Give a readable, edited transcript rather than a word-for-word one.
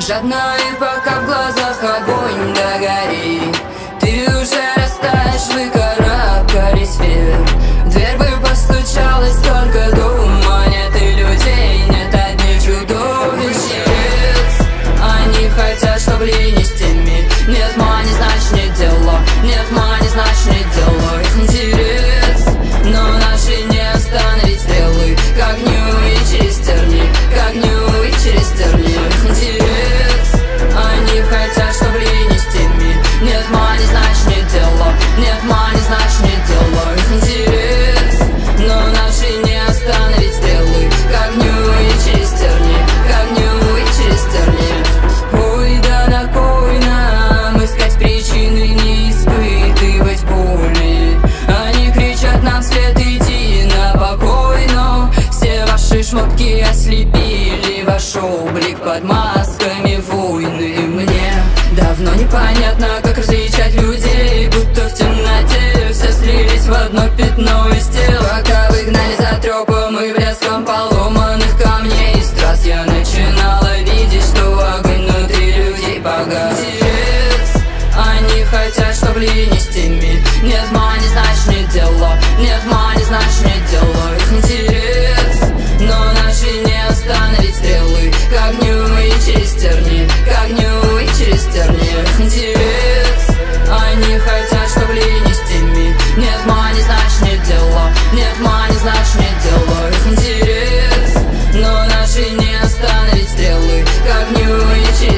Жадно, и пока в глазах огонь догорит, ты уже растаешь, выкарабкались вверх. В дверь бы постучалась, только дома нет и людей, нет одних чудовищ. Они хотят, чтоб линии с теми. Нет мани, значит не дело. Нет мани, значит не дело. Их интерес, но наши не остановить стрелы. К огню и через терни, к огню и через терни. Их интерес, они хотят, чтоб линии с теми. Нет мани, значит не дело. Нет мани, значит не дело. Их интерес, но наши не остановить стрелы. К огню и через терни, к огню и через терни. Ой, да на кой нам искать причины, не испытывать боли? Они кричат нам вслед, иди на покой, но все ваши шмотки ослепили ваш облик под масками войны. Мне давно непонятно, как различать людей, будто в темноте все слились в одно пятно из тел. Пока вы гнали за трёпом и блеском поломанных камней, страз я начинала видеть, что огонь внутри людей погас. Они хотят, чтоб линии с теми. Нет мани, значит не дело. Нет мани, значит не дело. Их интерес, но наши не остановить стрелы. К огню и через терни, к огню и через терни. Их интерес, они хотят, чтоб линии с теми. Нет мани, значит не дело. Нет мани, значит не дело. Их интерес, но наши не остановить стрелы. К огню и через